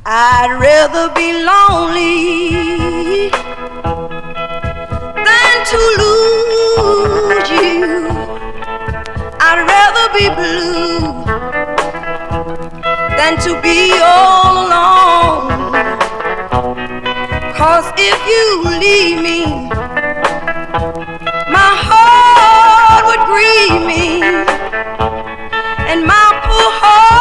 I'd rather be lonely than to lose you. I'd rather be blue than to be all alone. 'Cause if you leave me, my heart would grieve me, and my poor heart